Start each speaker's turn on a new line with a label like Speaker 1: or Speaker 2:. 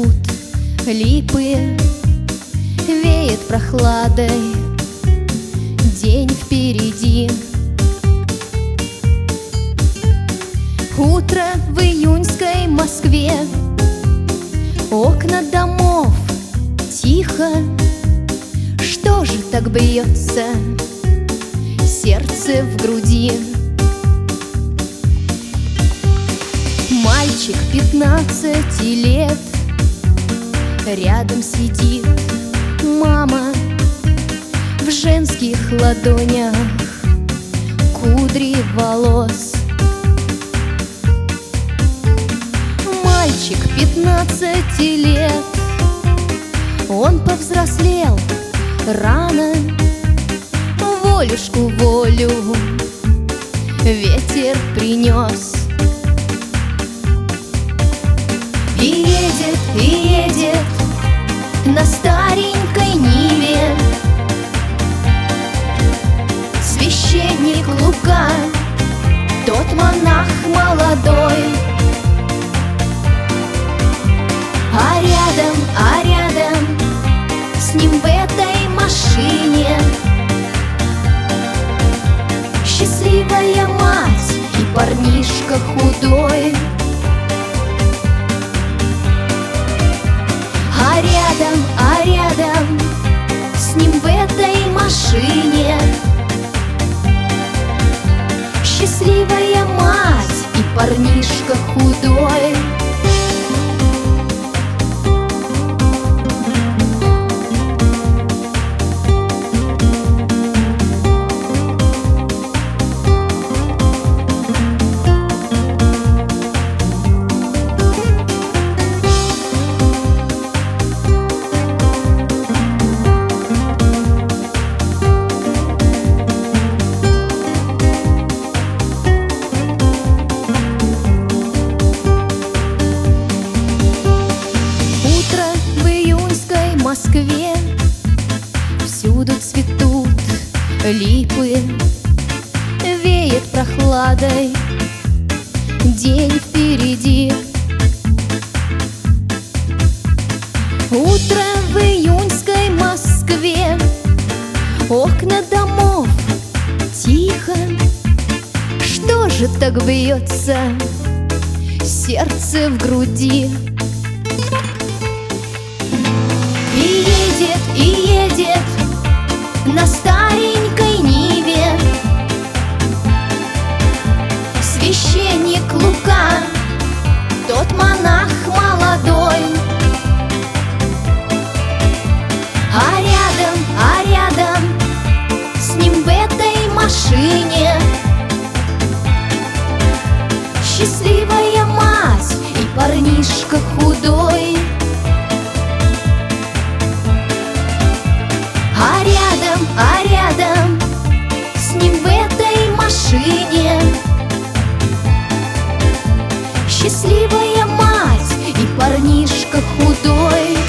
Speaker 1: цветут липы, веет прохладой, день впереди. Утро в июньской Москве, окна домов тихо. Что же так бьется сердце в груди? Мальчик 15 лет, рядом сидит мама, в женских ладонях кудри волос. Мальчик 15 лет, он повзрослел рано, волюшку волю ветер принес. И едет на старенькой Ниве священник Лука, тот монах молодой. А рядом с ним в этой машине счастливая мать и парнишка худой. А рядом с ним в этой машине счастливая мать и парнишка худой. В Москве всюду цветут липы, веет прохладой, день впереди. Утро в июньской Москве, окна домов тихо. Что же так бьется сердце в груди? И едет на старенькой Ниве священник Лука, тот монах молодой. А рядом с ним в этой машине счастливая мать и парнишка худой. А рядом с ним в этой машине счастливая мать и парнишка худой.